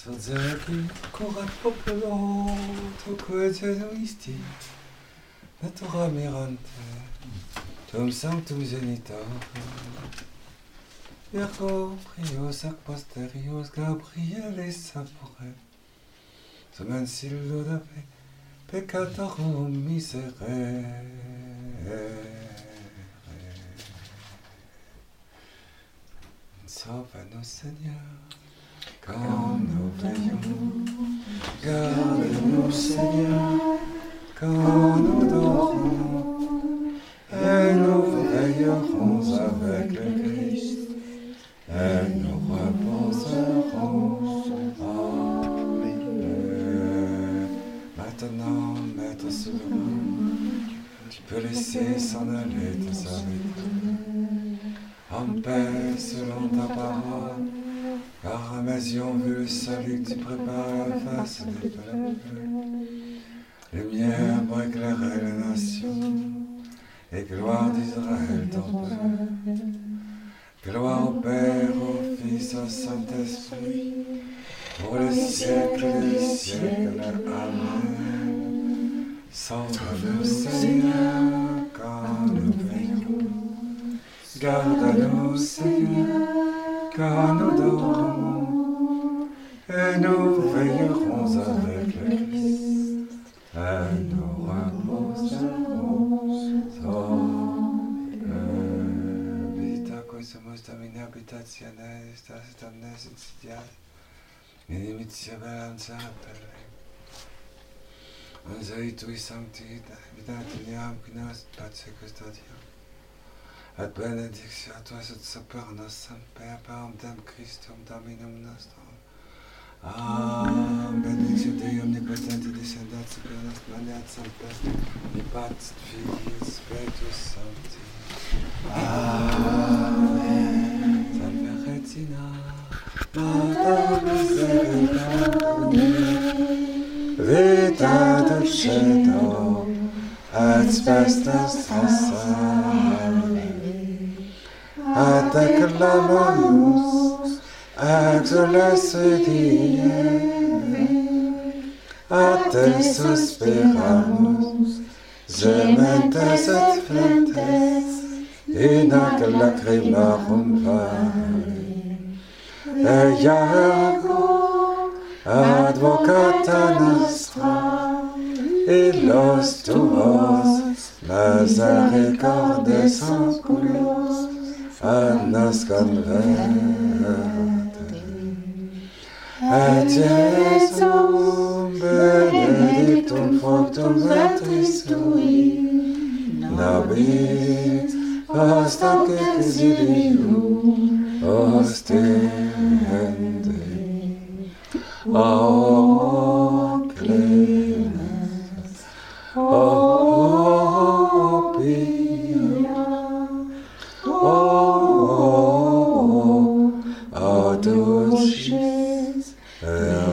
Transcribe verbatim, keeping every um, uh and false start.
Sozzaki, corat popolo, tocque genuisti, natura mirante, tum sanctum genitor. Virgo, prios ac posterios, Gabrielis sapore, semensillo dape, peccatorum miserere. Sauve-nous, Seigneur, quand nous veillons. Garde-nous, Seigneur, quand nous dormons. Et nous veillerons avec le Christ. Et nous reposerons. Amen. Maintenant, Maître souverain, tu peux laisser s'en aller ta serviteur. En paix selon ta parole, car à mes yeux ont vu le salut que tu prépares à la face des peuples. Lumière pour éclairer les nations, et gloire d'Israël ton peuple. Gloire au Père, au Fils, au Saint-Esprit, pour les siècles des siècles. Amen. Sauve-nous, Seigneur, quand nous veillons. Garde-nous, Seigneur, quand nous dormons, et nous veillerons avec le Christ, et nous reposerons en paix. Vita quesumus Domini habitationes, estas omnes insidias, inimitia belanza appelle. Anzei tui sancti, vidatiam quinas pace custodia. Et benedictio tuas et supernos semper per dem Christum Dominum nostrum. Amen. Benedictio Dei omnipotenti descendat super nos manet semper, mi Patris et Filii et Spiritus Sancti. Amen. Salve Regina, Mater misericordiae, vita dulcedo, et spes nostra salve. Et acclamamus, exules die, et te suspiramus, gementes et flentes, in ac lacrimarum vale. Ea ergo, advocata nostra, illos tuos, misericordes oculos, et nos converte. Et Iesum benedictum fructum ventris tui, nobis post hoc exilium ostende. O clemens, o pia, o dulcis